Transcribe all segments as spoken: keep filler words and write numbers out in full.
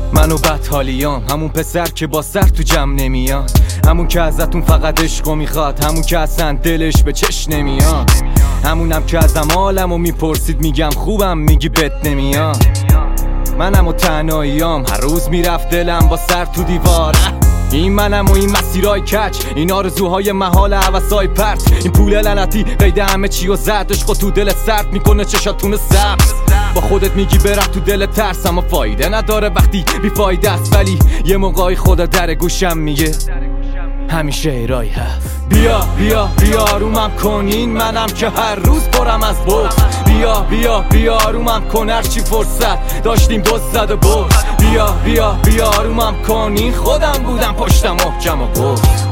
منو بدحالیام، همون پسر که با سر تو جمع نمیاد، همون که ازتون فقط عشقو میخواد، همون که اصلا دلش به چش نمیاد، همونم که ازم حالمو میپرسید میگم خوبم میگی بت نمیاد. منم و تنهاییام، هر روز میرفت دلم با سر تو دیوار. این منم و این مسیرای کچ، این آرزوهای محال هوسای پرت، این پول لعنتی قید همه چی و زد، عشقو تو دلت سرد میکنه چشاتون سبز. با خودت میگی برم تو دل ترس، اما فایده نداره وقتی بیفایده است، ولی یه موقعی خدا در گوشم میگه همیشه ایرای هست. بیا بیا بیا آرومم کن، این منم که هر روز پرم از بغض. بیا بیا بیا آرومم کن، هرچی فرصت داشتیم دوست زد و برد. بیا بیا بیا آرومم کن، این خودم بودم پشتم محکم و گفت.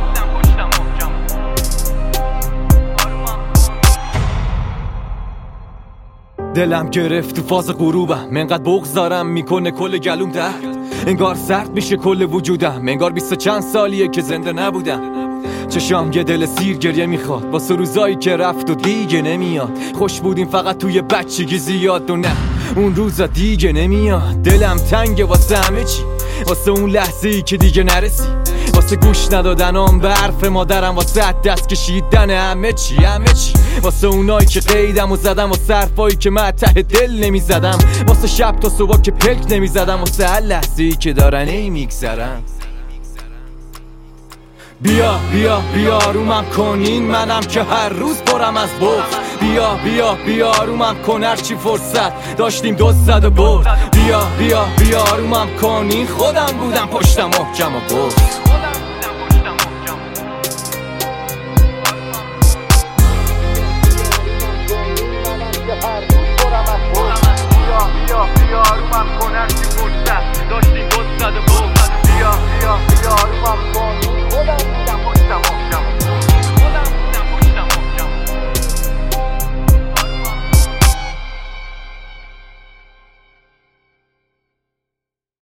دلم گرفت تو فاز غروبم، منقدر بغض دارم میکنه کل گلوم درد، انگار سرد میشه کل وجودم، انگار بیست چند سالیه که زنده نبودم. چشام یه دل سیر گریه میخواد واسه روزایی که رفت و دیگه نمیاد. خوش بودیم فقط توی بچگی زیاد و نه اون روزا دیگه نمیاد. دلم تنگه واسه همه چی، واسه اون لحظه ای که دیگه نرسی، واسه گوش ندادنم به حرف مادرم، واسه دست کشیدن همه چی همه چی، واسه اونایی که قیدم و زدم، واسه حرفایی که من ته دل نمیزدم، واسه شب تا صبح که پلک نمیزدم، واسه هر لحظه ای که دارن ای میگذرم. بیا بیا بیا آرومم کن، این منم که هر روز پرم از بغض. بیا بیا بیا آرومم کن، هرچی فرصت داشتیم دوست زد و برد. بیا بیا بیا آرومم کن، این خودم بودم پشتم محکم و گفت.